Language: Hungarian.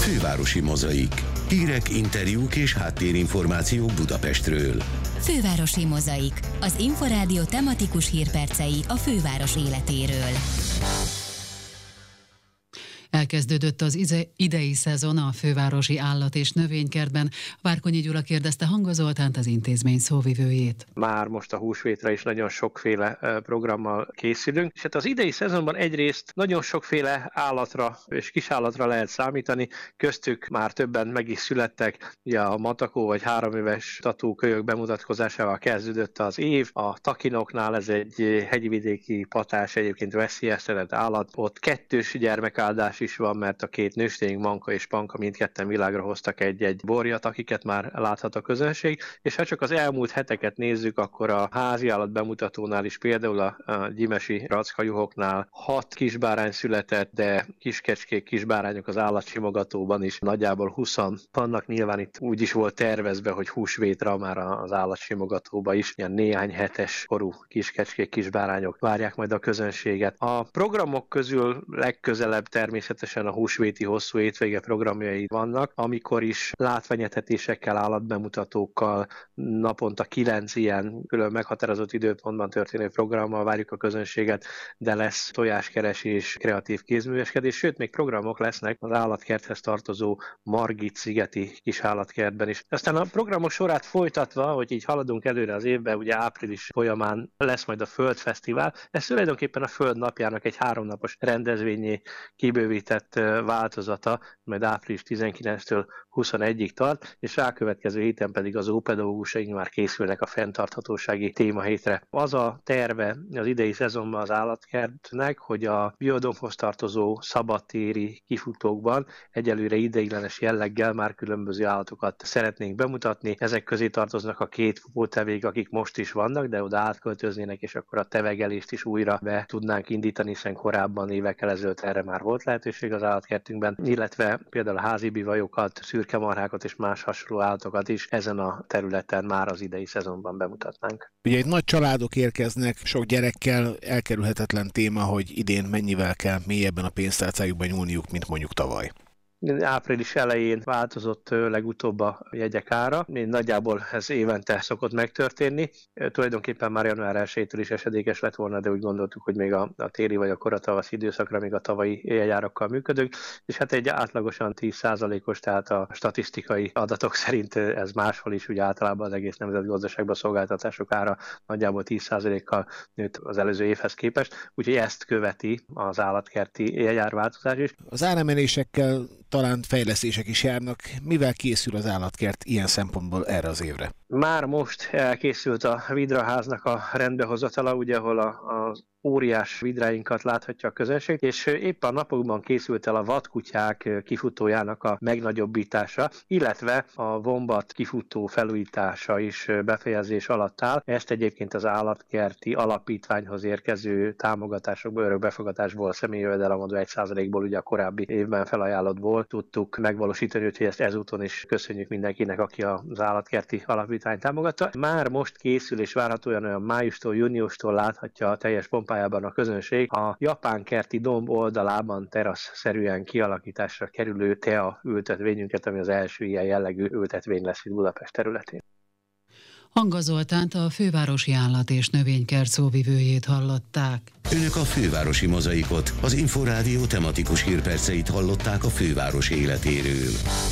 Fővárosi Mozaik. Hírek, interjúk és háttérinformációk Budapestről. Fővárosi Mozaik. Az Inforádió tematikus hírpercei a főváros életéről. Elkezdődött az idei szezon a fővárosi állat- és növénykertben. Várkonyi Gyula kérdezte Hanga Zoltánt, az intézmény szóvivőjét. Már most a húsvétra is nagyon sokféle programmal készülünk, és hát az idei szezonban egyrészt nagyon sokféle állatra és kisállatra lehet számítani, köztük már többen meg is születtek, ugye a matakó vagy 3 éves tatúkölyök bemutatkozásával kezdődött az év, a takinoknál ez egy hegyvidéki patás, egyébként veszélyeztetett állat, ott 2 gyermekáldás is van, mert a 2 nőstény, Manka és Panka mindketten világra hoztak egy borjat, akiket már láthat a közönség, és ha csak az elmúlt heteket nézzük, akkor a háziállat bemutatónál is, például a gyimesi rackajuhoknál 6 kisbárány született, de kiskecskék, kisbárányok az állatsimogatóban is nagyjából 20 vannak. Nyilván itt úgy is volt tervezve, hogy húsvétra már az állatsimogatóba is ilyen néhány hetes korú kiskecskék, kisbárányok várják majd a közönséget. A programok közül legközelebb természetesen a húsvéti hosszú étvége programjai vannak, amikor is látványetetésekkel, állatbemutatókkal, naponta 9 ilyen külön meghatározott időpontban történő programmal várjuk a közönséget, de lesz tojáskeresés, kreatív kézműveskedés, sőt, még programok lesznek az állatkerthez tartozó Margit-szigeti kis állatkertben is. Aztán a programok sorát folytatva, hogy így haladunk előre az évben, ugye április folyamán lesz majd a Földfesztivál. Ez tulajdonképpen a Föld napjának egy 3 napos rendezvényé kibővített változata, majd április 19-től 21-ig tart, és rákövetkező héten pedig az ópedagógusaink már készülnek a fenntarthatósági témahétre. Az a terve az idei szezonban az állatkertnek, hogy a biodomhoz tartozó szabadtéri kifutókban egyelőre ideiglenes jelleggel már különböző állatokat szeretnénk bemutatni. Ezek közé tartoznak a 2 futótevék, akik most is vannak, de oda átköltöznének, és akkor a tevegelést is újra be tudnánk indítani, hiszen korábban évekkel ezelőtt erre már volt lehetőség az állatkertünkben, illetve például a házi bivajokat, szürkemarhákat és más hasonló állatokat is ezen a területen már az idei szezonban bemutatnánk. Ugye itt nagy családok érkeznek, sok gyerekkel, elkerülhetetlen téma, hogy idén mennyivel kell mélyebben a pénztárcájukba nyúlniuk, mint mondjuk tavaly. Április elején változott legutóbb a jegyek ára. Nagyjából ez évente szokott megtörténni. Tulajdonképpen már január 1-től is esedékes lett volna, de úgy gondoltuk, hogy még a téli vagy a koratavasz időszakra még a tavalyi jegyárakkal működünk, és hát egy átlagosan 10%-os, tehát a statisztikai adatok szerint ez máshol is, úgy általában az egész nemzetgazdaságban szolgáltatások ára nagyjából 10%-kal nőtt az előző évhez képest, úgyhogy ezt követi az állatkerti jegyárváltozás is. Az áremelésekkel talán fejlesztések is járnak. Mivel készül az állatkert ilyen szempontból erre az évre? Már most elkészült a vidraháznak a rendbehozatala, ugye, ahol az óriás vidráinkat láthatja a közönség, és éppen a napokban készült el a vadkutyák kifutójának a megnagyobbítása, illetve a vombat kifutó felújítása is befejezés alatt áll. Ezt egyébként az állatkerti alapítványhoz érkező támogatásokból, örökbefogadásból, személyi jövedelemadó 1%-ból, ugye a korábbi évben felajánlottból tudtuk megvalósítani, úgyhogy ezt ezúton is köszönjük mindenkinek, aki az állatkerti alapítványt támogatta. Már most készül, és várhatóan olyan májustól, júniustól láthatja a teljes pompájában a közönség a japán kerti domb oldalában terasz-szerűen kialakításra kerülő tea ültetvényünket, ami az első ilyen jellegű ültetvény lesz itt Budapest területén. Hanga Zoltánt, a fővárosi állat- és növénykert szóvivőjét hallották. Önök a Fővárosi Mozaikot, az Inforádió tematikus hírperceit hallották a főváros életéről.